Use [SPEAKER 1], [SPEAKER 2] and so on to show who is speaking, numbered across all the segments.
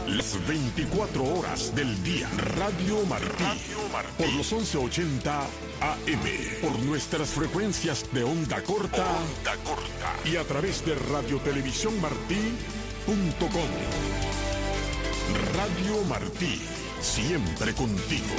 [SPEAKER 1] Las 24 horas del día. Radio Martí. Por los 1180 AM. Por nuestras frecuencias de onda corta. Y a través de radiotelevisiónmartí.com. Radio Martí. Siempre contigo.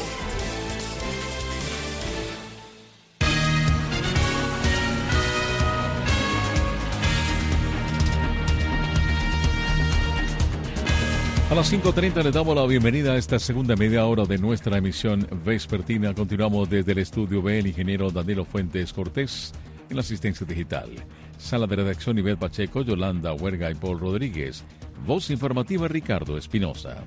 [SPEAKER 2] A las 5:30 le damos la bienvenida a esta segunda media hora de nuestra emisión vespertina. Continuamos desde el estudio B, el ingeniero Danilo Fuentes Cortés en la asistencia digital. Sala de redacción Ivette Pacheco, Yolanda Huerga y Paul Rodríguez. Voz informativa Ricardo Espinosa.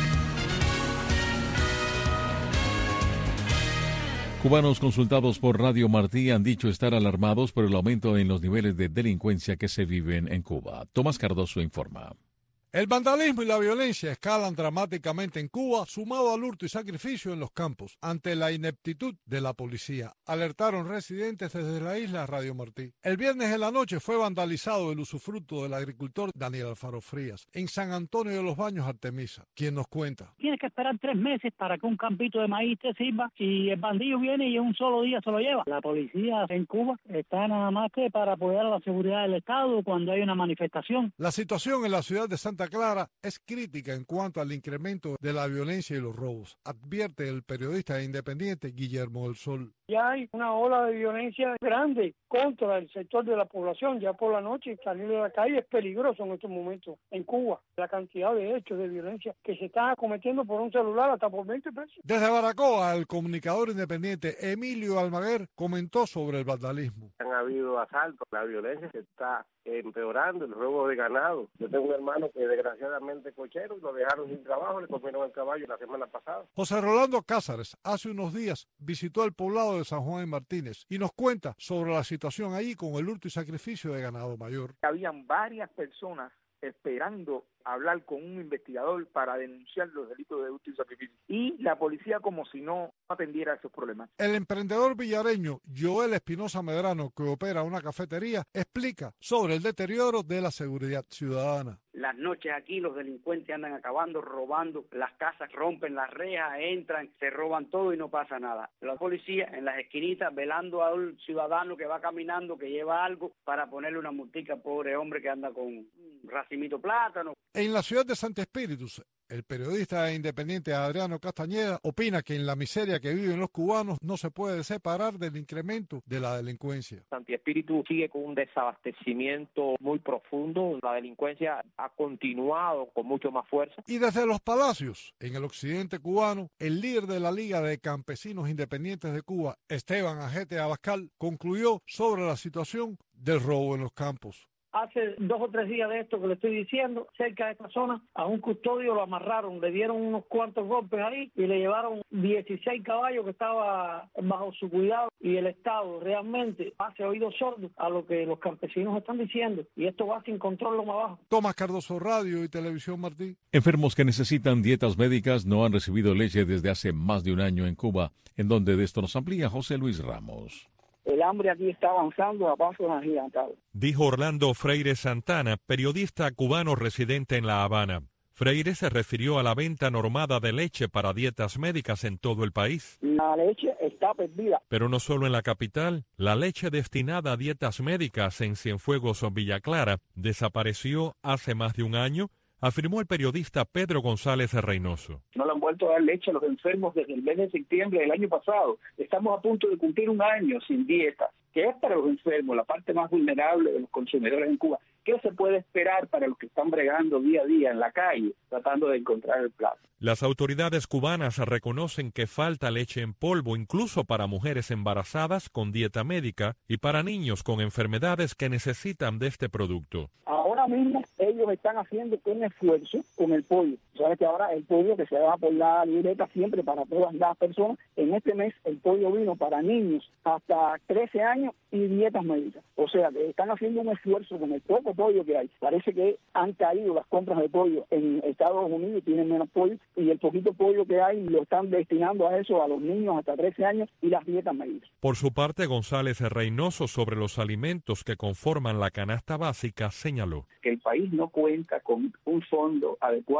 [SPEAKER 2] Cubanos consultados por Radio Martí han dicho estar alarmados por el aumento en los niveles de delincuencia que se viven en Cuba. Tomás Cardoso informa.
[SPEAKER 3] El vandalismo y la violencia escalan dramáticamente en Cuba, sumado al hurto y sacrificio en los campos, ante la ineptitud de la policía, alertaron residentes desde la isla Radio Martí. El viernes en la noche fue vandalizado el usufructo del agricultor Daniel Alfaro Frías, en San Antonio de los Baños, Artemisa, quien nos cuenta.
[SPEAKER 4] Tienes que esperar 3 meses para que un campito de maíz te sirva y el bandido viene y en un solo día se lo lleva. La policía en Cuba está nada más que para apoyar a la seguridad del Estado cuando hay una manifestación.
[SPEAKER 3] La situación en la ciudad de Santa Clara es crítica en cuanto al incremento de la violencia y los robos, advierte el periodista independiente Guillermo del Sol.
[SPEAKER 5] Ya hay una ola de violencia grande contra el sector de la población. Ya por la noche salir de la calle es peligroso en estos momentos en Cuba. La cantidad de hechos de violencia que se están cometiendo por un celular hasta por 20 pesos.
[SPEAKER 3] Desde Baracoa, el comunicador independiente Emilio Almaguer comentó sobre el vandalismo.
[SPEAKER 6] Han habido asaltos, la violencia se está empeorando, el robo de ganado. Yo tengo un hermano que desgraciadamente cochero, lo dejaron sin trabajo, le comieron el caballo la semana pasada.
[SPEAKER 3] José Rolando Cázares hace unos días visitó el poblado de San Juan y Martínez y nos cuenta sobre la situación allí con el hurto y sacrificio de ganado mayor.
[SPEAKER 7] Habían varias personas esperando hablar con un investigador para denunciar los delitos de hurto y sacrificio. Y la policía como si no atendiera a esos problemas.
[SPEAKER 3] El emprendedor villareño Joel Espinosa Medrano, que opera una cafetería, explica sobre el deterioro de la seguridad ciudadana.
[SPEAKER 8] Las noches aquí los delincuentes andan acabando, robando las casas, rompen las rejas, entran, se roban todo y no pasa nada. La policía en las esquinitas velando a un ciudadano que va caminando, que lleva algo para ponerle una multica al pobre hombre que anda con un racimito plátano.
[SPEAKER 3] En la ciudad de Santo Espíritu, el periodista independiente Adriano Castañeda opina que en la miseria que viven los cubanos no se puede separar del incremento de la delincuencia.
[SPEAKER 9] Santo Espíritu sigue con un desabastecimiento muy profundo. La delincuencia ha continuado con mucho más fuerza.
[SPEAKER 3] Y desde los palacios, en el occidente cubano, el líder de la Liga de Campesinos Independientes de Cuba, Esteban Ajete Abascal, concluyó sobre la situación del robo en los campos.
[SPEAKER 5] Hace 2 o 3 días de esto que le estoy diciendo, cerca de esta zona, a un custodio lo amarraron, le dieron unos cuantos golpes ahí y le llevaron 16 caballos que estaba bajo su cuidado, y el Estado realmente hace oídos sordos a lo que los campesinos están diciendo, y esto va sin control lo más abajo.
[SPEAKER 3] Tomás Cardoso, Radio y Televisión Martí.
[SPEAKER 2] Enfermos que necesitan dietas médicas no han recibido leche desde hace más de un año en Cuba, en donde de esto nos amplía José Luis Ramos.
[SPEAKER 10] El hambre aquí está avanzando a pasos agigantados.
[SPEAKER 11] Dijo Orlando Freire Santana, periodista cubano residente en La Habana. Freire se refirió a la venta normada de leche para dietas médicas en todo el país.
[SPEAKER 10] La leche está perdida.
[SPEAKER 11] Pero no solo en la capital, la leche destinada a dietas médicas en Cienfuegos o Villa Clara desapareció hace más de un año, afirmó el periodista Pedro González Reynoso.
[SPEAKER 10] No le han vuelto a dar leche a los enfermos desde el mes de septiembre del año pasado. Estamos a punto de cumplir un año sin dieta, que es para los enfermos, la parte más vulnerable de los consumidores en Cuba. ¿Qué se puede esperar para los que están bregando día a día en la calle, tratando de encontrar el plato?
[SPEAKER 11] Las autoridades cubanas reconocen que falta leche en polvo, incluso para mujeres embarazadas con dieta médica y para niños con enfermedades que necesitan de este producto.
[SPEAKER 10] Ahora mismo ellos están haciendo un esfuerzo con el pollo. Sabes que ahora el pollo que se da por la libreta siempre para todas las personas, en este mes el pollo vino para niños hasta 13 años y dietas médicas. O sea, que están haciendo un esfuerzo con el poco pollo que hay. Parece que han caído las compras de pollo en Estados Unidos, tienen menos pollo, y el poquito pollo que hay lo están destinando a eso, a los niños hasta 13 años y las dietas médicas.
[SPEAKER 11] Por su parte, González Reynoso, sobre los alimentos que conforman la canasta básica, señaló
[SPEAKER 10] que el país no cuenta con un fondo adecuado para poder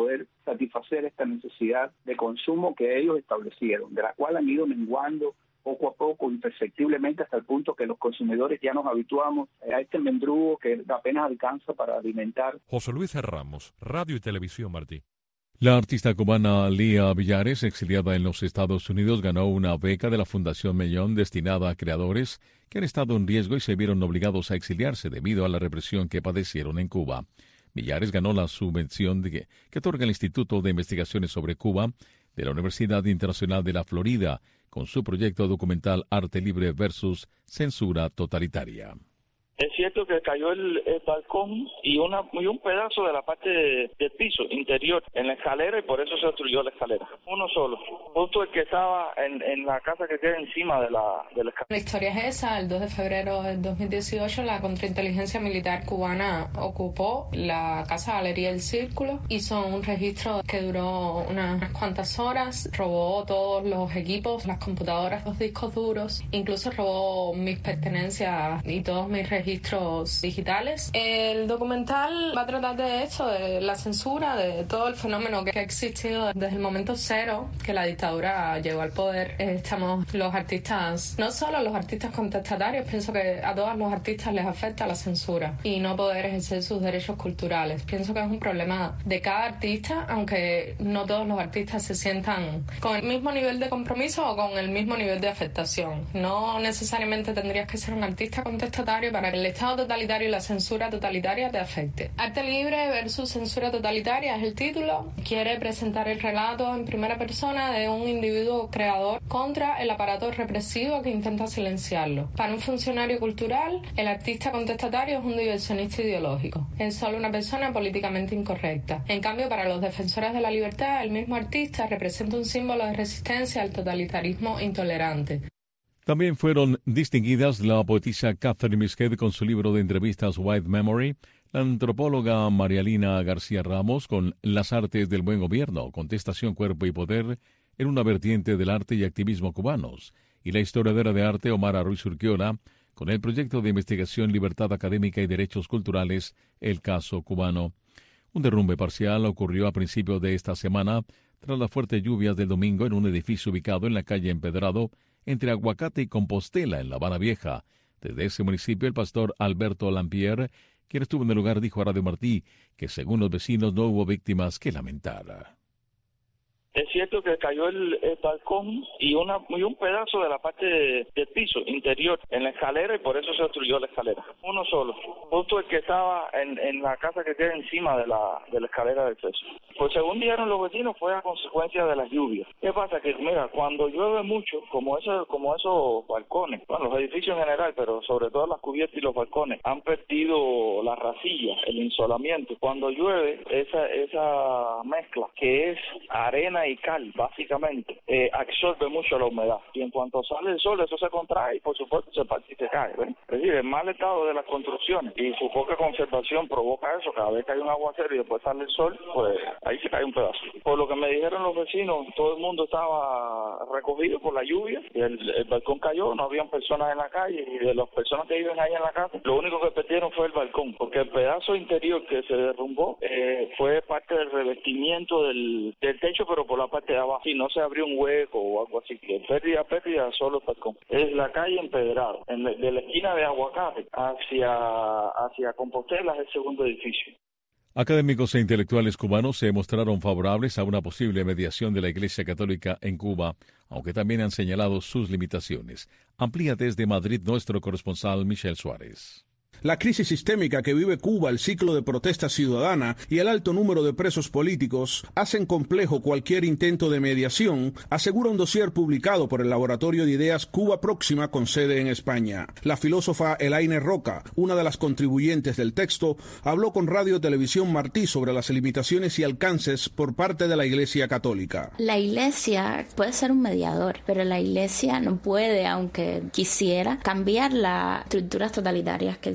[SPEAKER 10] poder satisfacer esta necesidad de consumo que ellos establecieron, de la cual han ido menguando poco a poco, imperceptiblemente, hasta el punto que los consumidores ya nos habituamos a este mendrugo que apenas alcanza para alimentar.
[SPEAKER 11] José Luis Ramos, Radio y Televisión Martí.
[SPEAKER 2] La artista cubana Lía Villares, exiliada en los Estados Unidos, ganó una beca de la Fundación Mellón destinada a creadores que han estado en riesgo y se vieron obligados a exiliarse debido a la represión que padecieron en Cuba. Villares ganó la subvención que otorga el Instituto de Investigaciones sobre Cuba de la Universidad Internacional de la Florida con su proyecto documental Arte Libre versus Censura Totalitaria.
[SPEAKER 12] Es cierto que cayó el balcón y un pedazo de la parte del piso interior en la escalera, y por eso se destruyó la escalera. Uno solo, justo el que estaba en la casa que queda encima de la escalera.
[SPEAKER 13] La historia es esa. El 2 de febrero del 2018 la contrainteligencia militar cubana ocupó la Casa Galería El Círculo, hizo un registro que duró unas cuantas horas, robó todos los equipos, las computadoras, los discos duros, incluso robó mis pertenencias y todos mis registros digitales. El documental va a tratar de esto, de la censura, de todo el fenómeno que ha existido desde el momento cero que la dictadura llegó al poder. Estamos los artistas, no solo los artistas contestatarios, pienso que a todos los artistas les afecta la censura y no poder ejercer sus derechos culturales. Pienso que es un problema de cada artista, aunque no todos los artistas se sientan con el mismo nivel de compromiso o con el mismo nivel de afectación. No necesariamente tendrías que ser un artista contestatario para que el Estado totalitario y la censura totalitaria te afecte. Arte libre versus censura totalitaria es el título. Quiere presentar el relato en primera persona de un individuo creador contra el aparato represivo que intenta silenciarlo. Para un funcionario cultural, el artista contestatario es un diversionista ideológico. Es solo una persona políticamente incorrecta. En cambio, para los defensores de la libertad, el mismo artista representa un símbolo de resistencia al totalitarismo intolerante.
[SPEAKER 2] También fueron distinguidas la poetisa Catherine Misquet con su libro de entrevistas White Memory, la antropóloga Marialina García Ramos con Las artes del buen gobierno, contestación, cuerpo y poder en una vertiente del arte y activismo cubanos, y la historiadora de arte Omara Ruiz Urquiola con el proyecto de investigación Libertad Académica y Derechos Culturales, El Caso Cubano. Un derrumbe parcial ocurrió a principios de esta semana tras las fuertes lluvias del domingo en un edificio ubicado en la calle Empedrado, entre Aguacate y Compostela, en La Habana Vieja. Desde ese municipio, el pastor Alberto Lampier, quien estuvo en el lugar, dijo a Radio Martí que, según los vecinos, no hubo víctimas que lamentar.
[SPEAKER 12] Es cierto que cayó el balcón y un pedazo de la parte del piso interior en la escalera, y por eso se destruyó la escalera. Uno solo, justo el que estaba en la casa que queda encima de la escalera de acceso. Pues según dijeron los vecinos, fue a consecuencia de las lluvias. ¿Qué pasa? Que mira, cuando llueve mucho, como esos balcones, bueno, los edificios en general, pero sobre todo las cubiertas y los balcones, han perdido la racilla, el insolamiento. Cuando llueve, esa mezcla, que es arena y cal, básicamente, absorbe mucho la humedad, y en cuanto sale el sol, eso se contrae y por supuesto se parte y se cae, ¿ven? Es decir, el mal estado de las construcciones y su poca conservación provoca eso. Cada vez que hay un aguacero y después sale el sol, pues ahí se cae un pedazo. Por lo que me dijeron los vecinos, todo el mundo estaba recogido por la lluvia, y el balcón cayó, no habían personas en la calle, y de las personas que viven ahí en la casa, lo único que perdieron fue el balcón, porque el pedazo interior que se derrumbó fue parte del revestimiento del techo, pero por la parte de abajo, y no se abrió un hueco o algo así, que pérdida solo el balcón. Es la calle Empedrado, de la esquina de Aguacate hacia Compostela, es el segundo edificio.
[SPEAKER 2] Académicos e intelectuales cubanos se mostraron favorables a una posible mediación de la Iglesia Católica en Cuba, aunque también han señalado sus limitaciones. Amplía desde Madrid nuestro corresponsal Michel Suárez.
[SPEAKER 14] La crisis sistémica que vive Cuba, el ciclo de protesta ciudadana y el alto número de presos políticos hacen complejo cualquier intento de mediación, asegura un dossier publicado por el Laboratorio de Ideas Cuba Próxima con sede en España. La filósofa Elaine Roca, una de las contribuyentes del texto, habló con Radio Televisión Martí sobre las limitaciones y alcances por parte de la Iglesia Católica.
[SPEAKER 15] La Iglesia puede ser un mediador, pero la Iglesia no puede, aunque quisiera, cambiar las estructuras totalitarias que el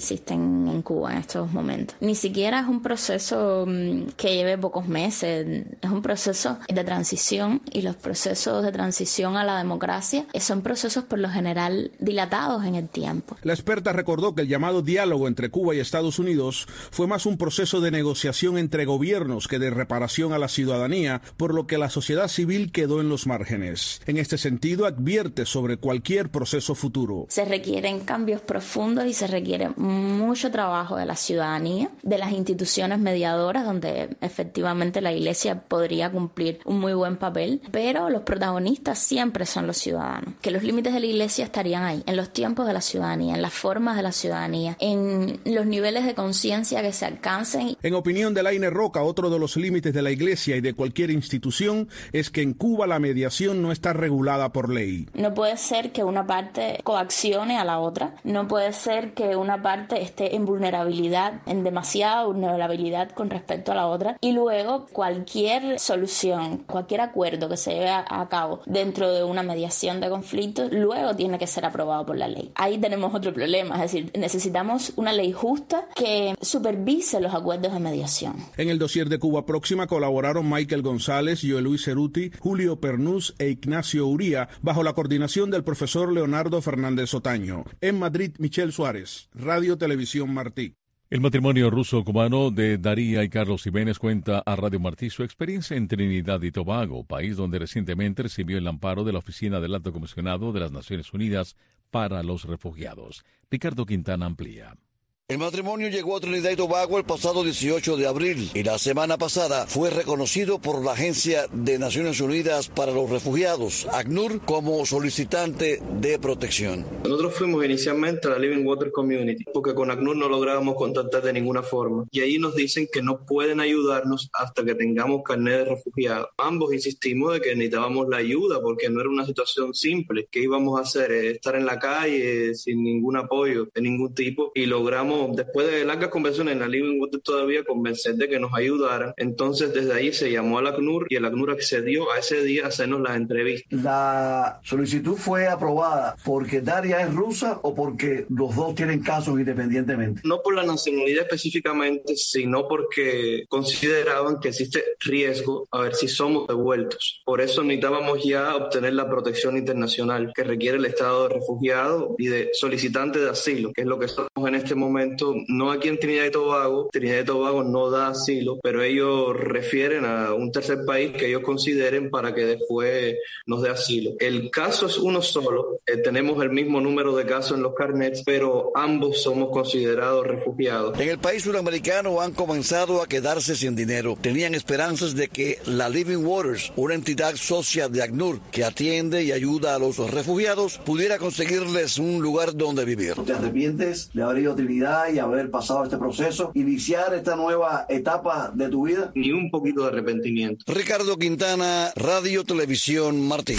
[SPEAKER 15] existen en Cuba en estos momentos. Ni siquiera es un proceso que lleve pocos meses, es un proceso de transición, y los procesos de transición a la democracia son procesos por lo general dilatados en el tiempo.
[SPEAKER 14] La experta recordó que el llamado diálogo entre Cuba y Estados Unidos fue más un proceso de negociación entre gobiernos que de reparación a la ciudadanía, por lo que la sociedad civil quedó en los márgenes. En este sentido, advierte sobre cualquier proceso futuro.
[SPEAKER 15] Se requieren cambios profundos y se requiere mucho trabajo de la ciudadanía, de las instituciones mediadoras, donde efectivamente la Iglesia podría cumplir un muy buen papel, pero los protagonistas siempre son los ciudadanos. Que los límites de la Iglesia estarían ahí, en los tiempos de la ciudadanía, en las formas de la ciudadanía, en los niveles de conciencia que se alcancen.
[SPEAKER 14] En opinión de Laine Roca, otro de los límites de la Iglesia y de cualquier institución es que en Cuba la mediación no está regulada por ley.
[SPEAKER 15] No puede ser que una parte coaccione a la otra, no puede ser que una parte esté en vulnerabilidad, en demasiada vulnerabilidad con respecto a la otra, y luego cualquier solución, cualquier acuerdo que se lleve a cabo dentro de una mediación de conflictos, luego tiene que ser aprobado por la ley. Ahí tenemos otro problema, es decir, necesitamos una ley justa que supervise los acuerdos de mediación.
[SPEAKER 14] En el dossier de Cuba Próxima colaboraron Michael González, Joel Luis Ceruti, Julio Pernús e Ignacio Uría, bajo la coordinación del profesor Leonardo Fernández Otaño. En Madrid, Michelle Suárez, Radio Televisión Martí.
[SPEAKER 2] El matrimonio ruso-cubano de Daría y Carlos Jiménez cuenta a Radio Martí su experiencia en Trinidad y Tobago, país donde recientemente recibió el amparo de la Oficina del Alto Comisionado de las Naciones Unidas para los Refugiados. Ricardo Quintana amplía.
[SPEAKER 16] El matrimonio llegó a Trinidad y Tobago el pasado 18 de abril y la semana pasada fue reconocido por la Agencia de Naciones Unidas para los Refugiados, ACNUR, como solicitante de protección.
[SPEAKER 17] Nosotros fuimos inicialmente a la Living Water Community porque con ACNUR no lográbamos contactar de ninguna forma y ahí nos dicen que no pueden ayudarnos hasta que tengamos carnet de refugiado. Ambos insistimos de que necesitábamos la ayuda porque no era una situación simple. ¿Qué íbamos a hacer? Estar en la calle sin ningún apoyo de ningún tipo, y logramos, después de largas conversaciones en la Living Water todavía, convencer de que nos ayudaran. Entonces desde ahí se llamó al ACNUR y el ACNUR accedió a ese día a hacernos las entrevistas.
[SPEAKER 18] ¿La solicitud fue aprobada porque Daria es rusa o porque los dos tienen casos independientemente?
[SPEAKER 17] No por la nacionalidad específicamente, sino porque consideraban que existe riesgo a ver si somos devueltos. Por eso necesitábamos ya obtener la protección internacional que requiere el estado de refugiado y de solicitante de asilo, que es lo que somos en este momento. No aquí en Trinidad y Tobago. Trinidad y Tobago no da asilo, pero ellos refieren a un tercer país que ellos consideren para que después nos dé asilo. El caso es uno solo, tenemos el mismo número de casos en los carnets, pero ambos somos considerados refugiados.
[SPEAKER 16] En el país suramericano han comenzado a quedarse sin dinero. Tenían esperanzas de que la Living Waters, una entidad socia de ACNUR que atiende y ayuda a los refugiados, pudiera conseguirles un lugar donde vivir.
[SPEAKER 18] ¿Te arrepientes de haber ido a Trinidad y haber pasado este proceso, iniciar esta nueva etapa de tu vida?
[SPEAKER 17] Ni un poquito de arrepentimiento.
[SPEAKER 16] Ricardo Quintana, Radio Televisión Martí.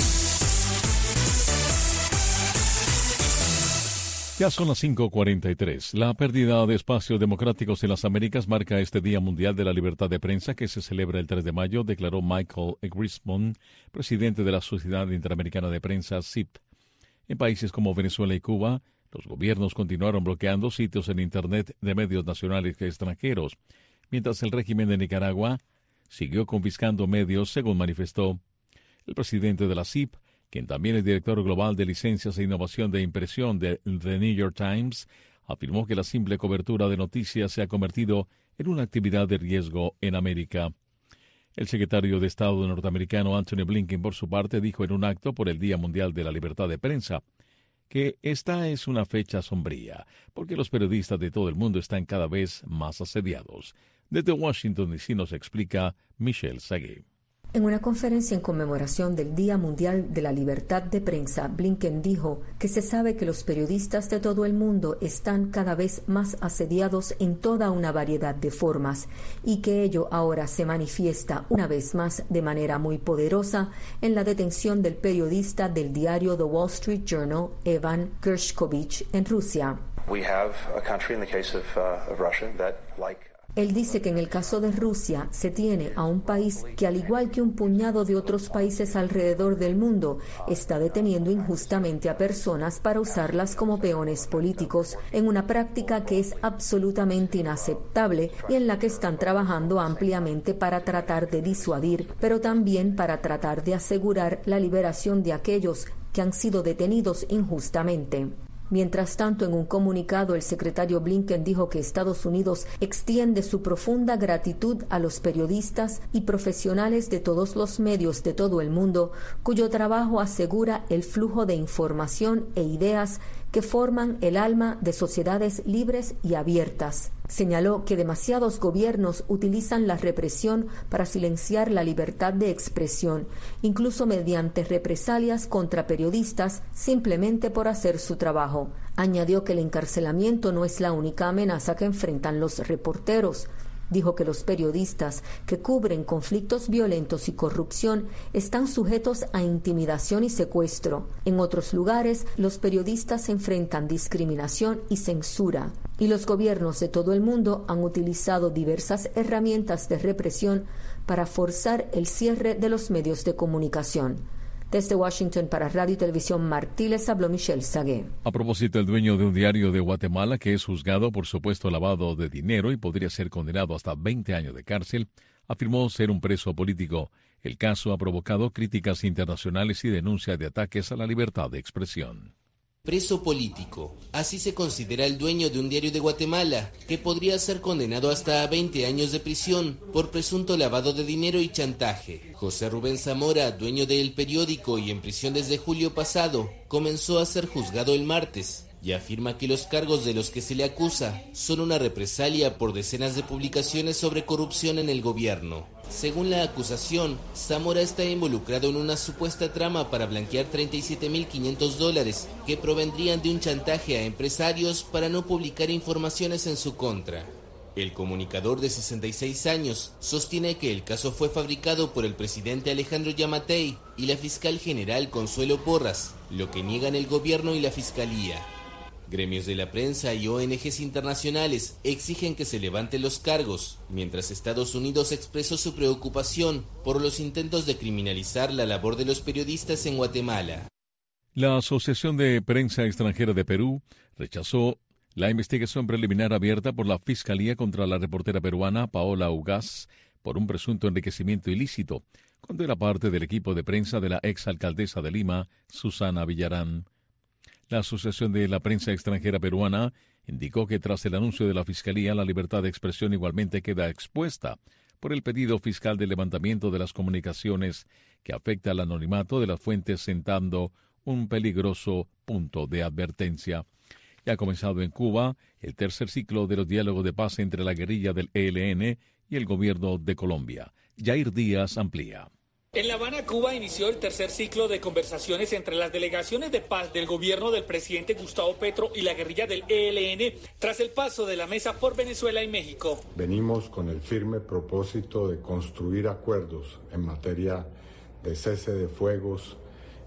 [SPEAKER 2] Ya son las 5:43. La pérdida de espacios democráticos en las Américas marca este Día Mundial de la Libertad de Prensa que se celebra el 3 de mayo, declaró Michael Griswold, presidente de la Sociedad Interamericana de Prensa, SIP. En países como Venezuela y Cuba, los gobiernos continuaron bloqueando sitios en Internet de medios nacionales y extranjeros, mientras el régimen de Nicaragua siguió confiscando medios, según manifestó el presidente de la SIP, quien también es director global de licencias e innovación de impresión de The New York Times, afirmó que la simple cobertura de noticias se ha convertido en una actividad de riesgo en América. El secretario de Estado norteamericano Anthony Blinken, por su parte, dijo en un acto por el Día Mundial de la Libertad de Prensa que esta es una fecha sombría, porque los periodistas de todo el mundo están cada vez más asediados. Desde Washington DC nos explica Michelle Sagué.
[SPEAKER 19] En una conferencia en conmemoración del Día Mundial de la Libertad de Prensa, Blinken dijo que se sabe que los periodistas de todo el mundo están cada vez más asediados en toda una variedad de formas y que ello ahora se manifiesta una vez más de manera muy poderosa en la detención del periodista del diario The Wall Street Journal, Evan Gershkovich, en Rusia. Él dice que en el caso de Rusia se tiene a un país que, al igual que un puñado de otros países alrededor del mundo, está deteniendo injustamente a personas para usarlas como peones políticos, en una práctica que es absolutamente inaceptable y en la que están trabajando ampliamente para tratar de disuadir, pero también para tratar de asegurar la liberación de aquellos que han sido detenidos injustamente. Mientras tanto, en un comunicado, el secretario Blinken dijo que Estados Unidos extiende su profunda gratitud a los periodistas y profesionales de todos los medios de todo el mundo, cuyo trabajo asegura el flujo de información e ideas que forman el alma de sociedades libres y abiertas. Señaló que demasiados gobiernos utilizan la represión para silenciar la libertad de expresión, incluso mediante represalias contra periodistas simplemente por hacer su trabajo. Añadió que el encarcelamiento no es la única amenaza que enfrentan los reporteros. Dijo que los periodistas que cubren conflictos violentos y corrupción están sujetos a intimidación y secuestro. En otros lugares, los periodistas enfrentan discriminación y censura. Y los gobiernos de todo el mundo han utilizado diversas herramientas de represión para forzar el cierre de los medios de comunicación. Desde Washington para Radio y Televisión Martí les habló Michelle Sagué.
[SPEAKER 2] A propósito, el dueño de un diario de Guatemala, que es juzgado por supuesto lavado de dinero y podría ser condenado hasta 20 años de cárcel, afirmó ser un preso político. El caso ha provocado críticas internacionales y denuncias de ataques a la libertad de expresión.
[SPEAKER 20] Preso político. Así se considera el dueño de un diario de Guatemala, que podría ser condenado hasta 20 años de prisión por presunto lavado de dinero y chantaje. José Rubén Zamora, dueño del periódico y en prisión desde julio pasado, comenzó a ser juzgado el martes y afirma que los cargos de los que se le acusa son una represalia por decenas de publicaciones sobre corrupción en el gobierno. Según la acusación, Zamora está involucrado en una supuesta trama para blanquear $37.500 que provendrían de un chantaje a empresarios para no publicar informaciones en su contra. El comunicador de 66 años sostiene que el caso fue fabricado por el presidente Alejandro Yamatei y la fiscal general Consuelo Porras, lo que niegan el gobierno y la fiscalía. Gremios de la prensa y ONGs internacionales exigen que se levanten los cargos, mientras Estados Unidos expresó su preocupación por los intentos de criminalizar la labor de los periodistas en Guatemala.
[SPEAKER 2] La Asociación de Prensa Extranjera de Perú rechazó la investigación preliminar abierta por la Fiscalía contra la reportera peruana Paola Ugaz por un presunto enriquecimiento ilícito, cuando era parte del equipo de prensa de la exalcaldesa de Lima, Susana Villarán. La Asociación de la Prensa Extranjera Peruana indicó que tras el anuncio de la Fiscalía, la libertad de expresión igualmente queda expuesta por el pedido fiscal de levantamiento de las comunicaciones que afecta al anonimato de las fuentes, sentando un peligroso punto de advertencia. Ya ha comenzado en Cuba el tercer ciclo de los diálogos de paz entre la guerrilla del ELN y el gobierno de Colombia. Yair Díaz amplía.
[SPEAKER 21] En La Habana, Cuba, inició el tercer ciclo de conversaciones entre las delegaciones de paz del gobierno del presidente Gustavo Petro y la guerrilla del ELN tras el paso de la mesa por Venezuela y México.
[SPEAKER 22] Venimos con el firme propósito de construir acuerdos en materia de cese de fuegos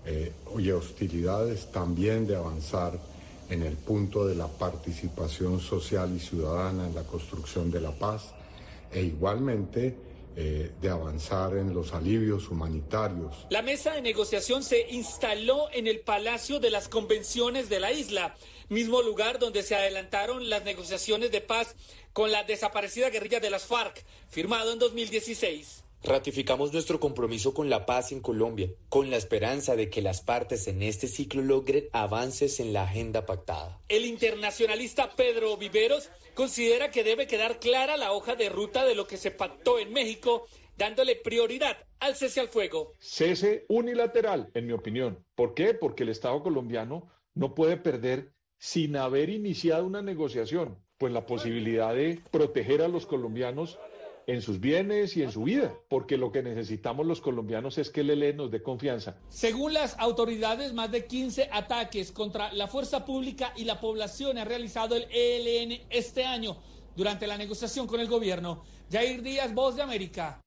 [SPEAKER 22] y hostilidades, también de avanzar en el punto de la participación social y ciudadana en la construcción de la paz e igualmente de avanzar en los alivios humanitarios.
[SPEAKER 21] La mesa de negociación se instaló en el Palacio de las Convenciones de la isla, mismo lugar donde se adelantaron las negociaciones de paz con la desaparecida guerrilla de las FARC, firmado en 2016.
[SPEAKER 23] Ratificamos nuestro compromiso con la paz en Colombia, con la esperanza de que las partes en este ciclo logren avances en la agenda pactada.
[SPEAKER 21] El internacionalista Pedro Viveros considera que debe quedar clara la hoja de ruta de lo que se pactó en México, dándole prioridad al cese al fuego.
[SPEAKER 24] Cese unilateral, en mi opinión. ¿Por qué? Porque el Estado colombiano no puede perder, sin haber iniciado una negociación, pues la posibilidad de proteger a los colombianos en sus bienes y en su vida, porque lo que necesitamos los colombianos es que el ELN nos dé confianza.
[SPEAKER 21] Según las autoridades, más de 15 ataques contra la fuerza pública y la población ha realizado el ELN este año durante la negociación con el gobierno. Yair Díaz, Voz de América.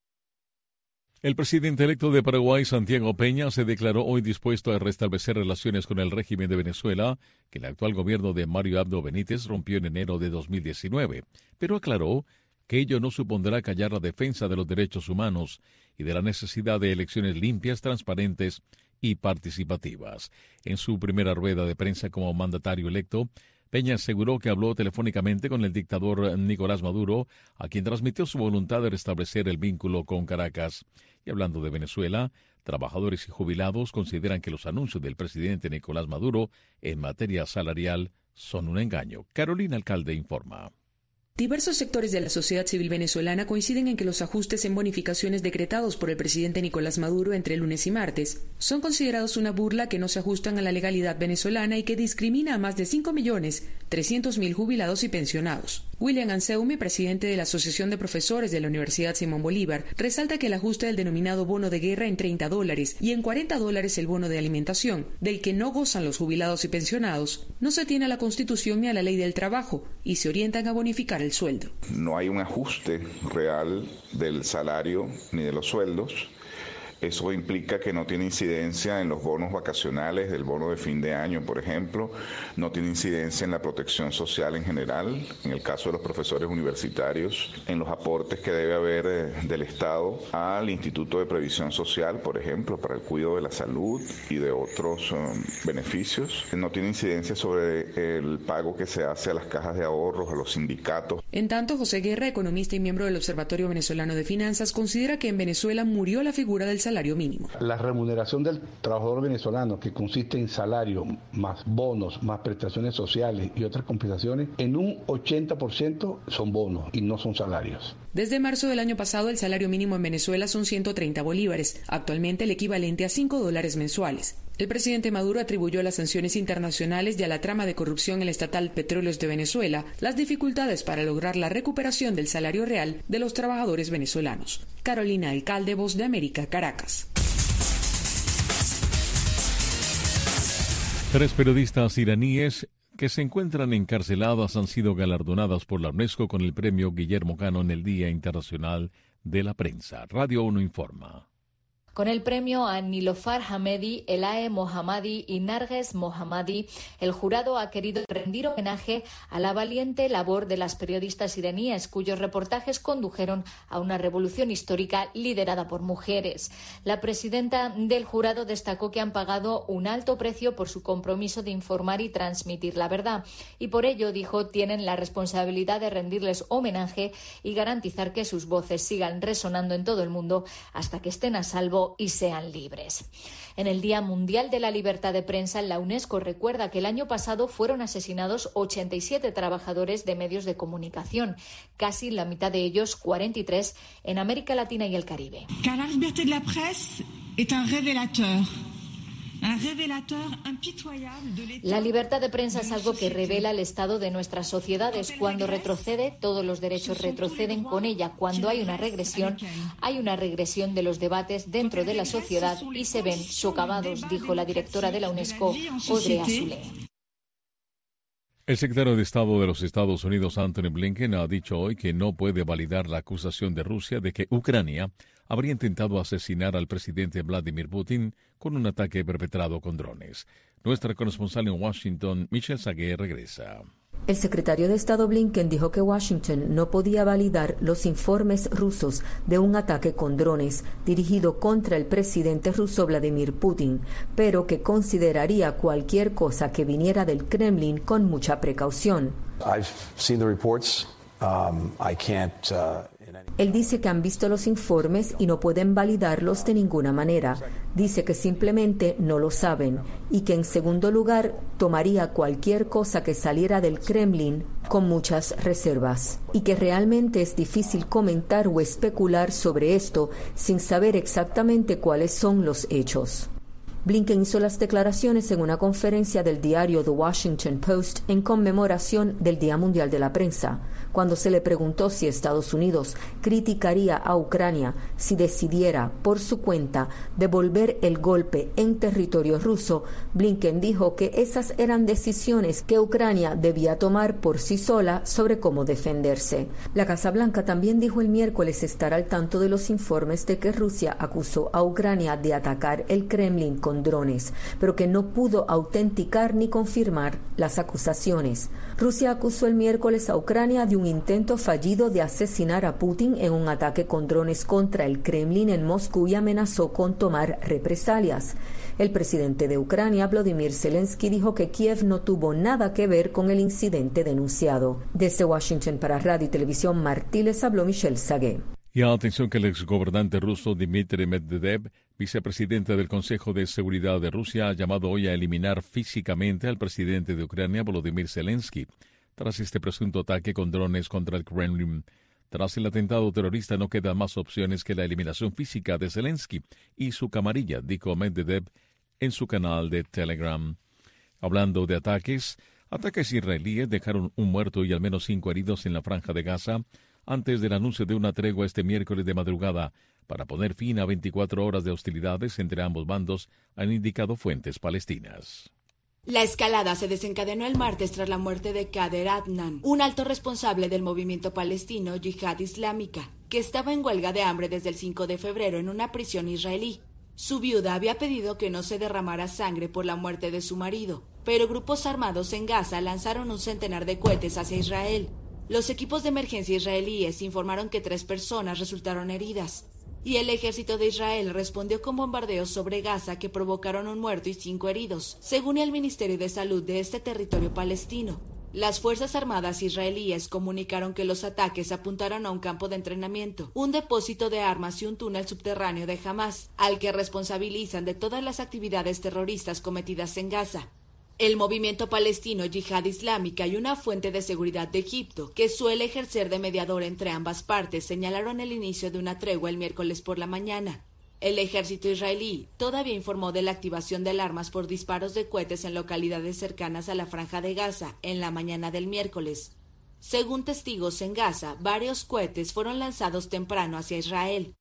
[SPEAKER 2] El presidente electo de Paraguay, Santiago Peña, se declaró hoy dispuesto a restablecer relaciones con el régimen de Venezuela, que el actual gobierno de Mario Abdo Benítez rompió en enero de 2019, pero aclaró que ello no supondrá callar la defensa de los derechos humanos y de la necesidad de elecciones limpias, transparentes y participativas. En su primera rueda de prensa como mandatario electo, Peña aseguró que habló telefónicamente con el dictador Nicolás Maduro, a quien transmitió su voluntad de restablecer el vínculo con Caracas. Y hablando de Venezuela, trabajadores y jubilados consideran que los anuncios del presidente Nicolás Maduro en materia salarial son un engaño. Carolina Alcalde informa.
[SPEAKER 1] Diversos sectores de la sociedad civil venezolana coinciden en que los ajustes en bonificaciones decretados por el presidente Nicolás Maduro entre lunes y martes son considerados una burla que no se ajustan a la legalidad venezolana y que discrimina a más de 5.300.000 jubilados y pensionados. William Anselmi, presidente de la Asociación de Profesores de la Universidad Simón Bolívar, resalta que el ajuste del denominado bono de guerra en $30 y en $40 el bono de alimentación, del que no gozan los jubilados y pensionados, no se tiene a la Constitución ni a la Ley del Trabajo y se orientan a bonificar el sueldo.
[SPEAKER 4] No hay un ajuste real del salario ni de los sueldos. Eso implica que no tiene incidencia en los bonos vacacionales, del bono de fin de año, por ejemplo, no tiene incidencia en la protección social en general, en el caso de los profesores universitarios, en los aportes que debe haber del Estado al Instituto de Previsión Social, por ejemplo, para el cuidado de la salud y de otros beneficios. No tiene incidencia sobre el pago que se hace a las cajas de ahorros, a los sindicatos.
[SPEAKER 1] En tanto, José Guerra, economista y miembro del Observatorio Venezolano de Finanzas, considera que en Venezuela murió la figura del salario mínimo.
[SPEAKER 6] La remuneración del trabajador venezolano, que consiste en salario, más bonos, más prestaciones sociales y otras compensaciones, en un 80% son bonos y no son salarios.
[SPEAKER 1] Desde marzo del año pasado, el salario mínimo en Venezuela son 130 bolívares, actualmente el equivalente a $5 mensuales. El presidente Maduro atribuyó a las sanciones internacionales y a la trama de corrupción en la estatal Petróleos de Venezuela las dificultades para lograr la recuperación del salario real de los trabajadores venezolanos. Carolina Alcalde, Voz de América, Caracas.
[SPEAKER 2] 3 periodistas iraníes que se encuentran encarceladas han sido galardonadas por la UNESCO con el premio Guillermo Cano en el Día Internacional de la Prensa. Radio 1 informa.
[SPEAKER 7] Con el premio a Nilofar Hamedi, Elahe Mohammadi y Narges Mohammadi, el jurado ha querido rendir homenaje a la valiente labor de las periodistas iraníes, cuyos reportajes condujeron a una revolución histórica liderada por mujeres. La presidenta del jurado destacó que han pagado un alto precio por su compromiso de informar y transmitir la verdad, y por ello, dijo, tienen la responsabilidad de rendirles homenaje y garantizar que sus voces sigan resonando en todo el mundo hasta que estén a salvo y sean libres. En el Día Mundial de la Libertad de Prensa, la UNESCO recuerda que el año pasado fueron asesinados 87 trabajadores de medios de comunicación, casi la mitad de ellos, 43, en América Latina y el Caribe.
[SPEAKER 25] Car la liberté de la presse est un révélateur.
[SPEAKER 7] La libertad de prensa es algo que revela el estado de nuestras sociedades. Cuando retrocede, todos los derechos retroceden con ella. Cuando hay una regresión de los debates dentro de la sociedad y se ven socavados, dijo la directora de la UNESCO, Audrey Azoulay.
[SPEAKER 2] El secretario de Estado de los Estados Unidos, Antony Blinken, ha dicho hoy que no puede validar la acusación de Rusia de que Ucrania habría intentado asesinar al presidente Vladimir Putin con un ataque perpetrado con drones. Nuestra corresponsal en Washington, Michelle Sagué, regresa.
[SPEAKER 19] El secretario de Estado Blinken dijo que Washington no podía validar los informes rusos de un ataque con drones dirigido contra el presidente ruso Vladimir Putin, pero que consideraría cualquier cosa que viniera del Kremlin con mucha precaución. Él dice que han visto los informes y no pueden validarlos de ninguna manera. Dice que simplemente no lo saben y que, en segundo lugar, tomaría cualquier cosa que saliera del Kremlin con muchas reservas y que realmente es difícil comentar o especular sobre esto sin saber exactamente cuáles son los hechos. Blinken hizo las declaraciones en una conferencia del diario The Washington Post en conmemoración del Día Mundial de la Prensa. Cuando se le preguntó si Estados Unidos criticaría a Ucrania si decidiera, por su cuenta, devolver el golpe en territorio ruso, Blinken dijo que esas eran decisiones que Ucrania debía tomar por sí sola sobre cómo defenderse. La Casa Blanca también dijo el miércoles estar al tanto de los informes de que Rusia acusó a Ucrania de atacar el Kremlin con con drones, pero que no pudo autenticar ni confirmar las acusaciones. Rusia acusó el miércoles a Ucrania de un intento fallido de asesinar a Putin en un ataque con drones contra el Kremlin en Moscú y amenazó con tomar represalias. El presidente de Ucrania, Volodymyr Zelensky, dijo que Kiev no tuvo nada que ver con el incidente denunciado. Desde Washington para Radio y Televisión Martí les habló Michelle Sagué.
[SPEAKER 2] Y atención que el exgobernante ruso Dmitry Medvedev, vicepresidente del Consejo de Seguridad de Rusia, ha llamado hoy a eliminar físicamente al presidente de Ucrania, Volodymyr Zelensky, tras este presunto ataque con drones contra el Kremlin. Tras el atentado terrorista no quedan más opciones que la eliminación física de Zelensky y su camarilla, dijo Medvedev en su canal de Telegram. Hablando de ataques israelíes dejaron un muerto y al menos 5 heridos en la franja de Gaza antes del anuncio de una tregua este miércoles de madrugada para poner fin a 24 horas de hostilidades entre ambos bandos, han indicado fuentes palestinas.
[SPEAKER 3] La escalada se desencadenó el martes tras la muerte de Kader Adnan, un alto responsable del movimiento palestino Yihad Islámica, que estaba en huelga de hambre desde el 5 de febrero en una prisión israelí. Su viuda había pedido que no se derramara sangre por la muerte de su marido, pero grupos armados en Gaza lanzaron un centenar de cohetes hacia Israel. Los equipos de emergencia israelíes informaron que 3 personas resultaron heridas, y el ejército de Israel respondió con bombardeos sobre Gaza que provocaron un muerto y 5 heridos, según el Ministerio de Salud de este territorio palestino. Las Fuerzas Armadas israelíes comunicaron que los ataques apuntaron a un campo de entrenamiento, un depósito de armas y un túnel subterráneo de Hamas, al que responsabilizan de todas las actividades terroristas cometidas en Gaza. El movimiento palestino Yihad Islámica y una fuente de seguridad de Egipto, que suele ejercer de mediador entre ambas partes, señalaron el inicio de una tregua el miércoles por la mañana. El ejército israelí todavía informó de la activación de alarmas por disparos de cohetes en localidades cercanas a la franja de Gaza en la mañana del miércoles. Según testigos en Gaza, varios cohetes fueron lanzados temprano hacia Israel.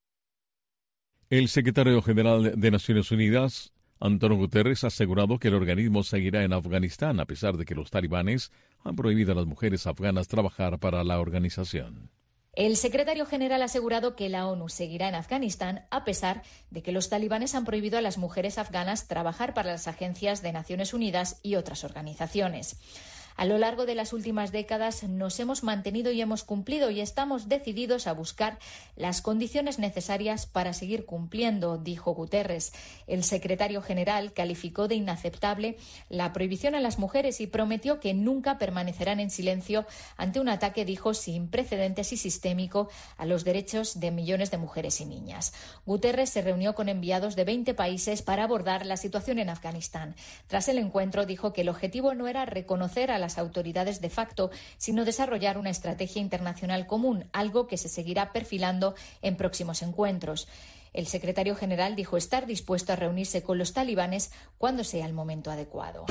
[SPEAKER 2] El secretario general de Naciones Unidas, Antonio Guterres, ha asegurado que el organismo seguirá en Afganistán a pesar de que los talibanes han prohibido a las mujeres afganas trabajar para la organización.
[SPEAKER 7] El secretario general ha asegurado que la ONU seguirá en Afganistán a pesar de que los talibanes han prohibido a las mujeres afganas trabajar para las agencias de Naciones Unidas y otras organizaciones. A lo largo de las últimas décadas nos hemos mantenido y hemos cumplido y estamos decididos a buscar las condiciones necesarias para seguir cumpliendo, dijo Guterres. El secretario general calificó de inaceptable la prohibición a las mujeres y prometió que nunca permanecerán en silencio ante un ataque, dijo, sin precedentes y sistémico a los derechos de millones de mujeres y niñas. Guterres se reunió con enviados de 20 países para abordar la situación en Afganistán. Tras el encuentro dijo que el objetivo no era reconocer a las autoridades de facto, sino desarrollar una estrategia internacional común, algo que se seguirá perfilando en próximos encuentros. El secretario general dijo estar dispuesto a reunirse con los talibanes cuando sea el momento adecuado.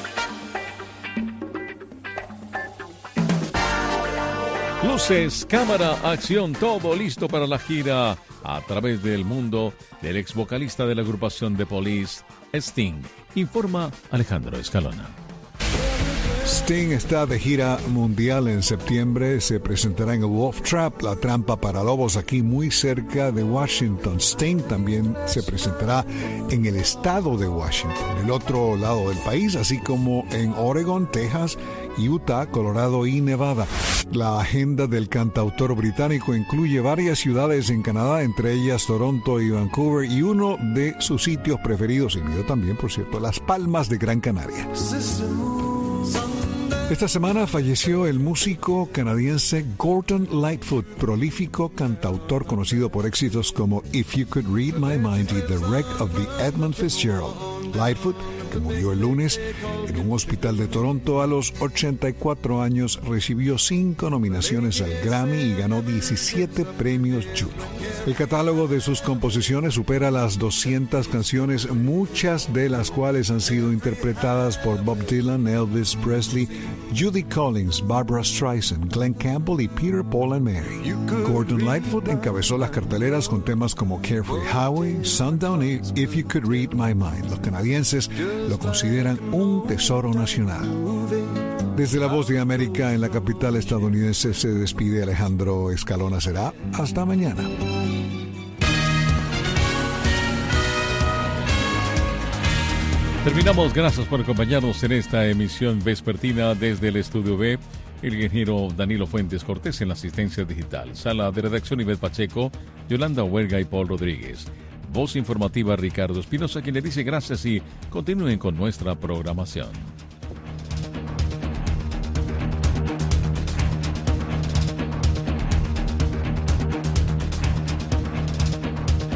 [SPEAKER 2] Luces, cámara, acción, todo listo para la gira a través del mundo del ex vocalista de la agrupación The Police, Sting. Informa Alejandro Escalona.
[SPEAKER 5] Sting está de gira mundial en septiembre. Se presentará en el Wolf Trap, la trampa para lobos, aquí muy cerca de Washington. Sting también se presentará en el estado de Washington, el otro lado del país, así como en Oregon, Texas, Utah, Colorado y Nevada. La agenda del cantautor británico incluye varias ciudades en Canadá, entre ellas Toronto y Vancouver, y uno de sus sitios preferidos, y mío también, por cierto, Las Palmas de Gran Canaria. Esta semana falleció el músico canadiense Gordon Lightfoot, prolífico cantautor conocido por éxitos como If You Could Read My Mind y The Wreck of the Edmund Fitzgerald. Lightfoot, que murió el lunes en un hospital de Toronto a los 84 años, recibió 5 nominaciones al Grammy y ganó 17 premios Juno. El catálogo de sus composiciones supera las 200 canciones, muchas de las cuales han sido interpretadas por Bob Dylan, Elvis Presley, Judy Collins, Barbra Streisand, Glenn Campbell y Peter, Paul and Mary. Gordon Lightfoot encabezó las carteleras con temas como Carefree Highway, Sundown y If You Could Read My Mind. Los canadienses lo consideran un tesoro nacional. Desde La Voz de América en la capital estadounidense se despide Alejandro Escalona. Será hasta mañana.
[SPEAKER 2] Terminamos, gracias por acompañarnos en esta emisión vespertina desde el Estudio B. El ingeniero Danilo Fuentes Cortés en la asistencia digital. Sala de redacción Ivette Pacheco, Yolanda Huerga y Paul Rodríguez. Voz informativa Ricardo Espinosa, quien le dice gracias y continúen con nuestra programación.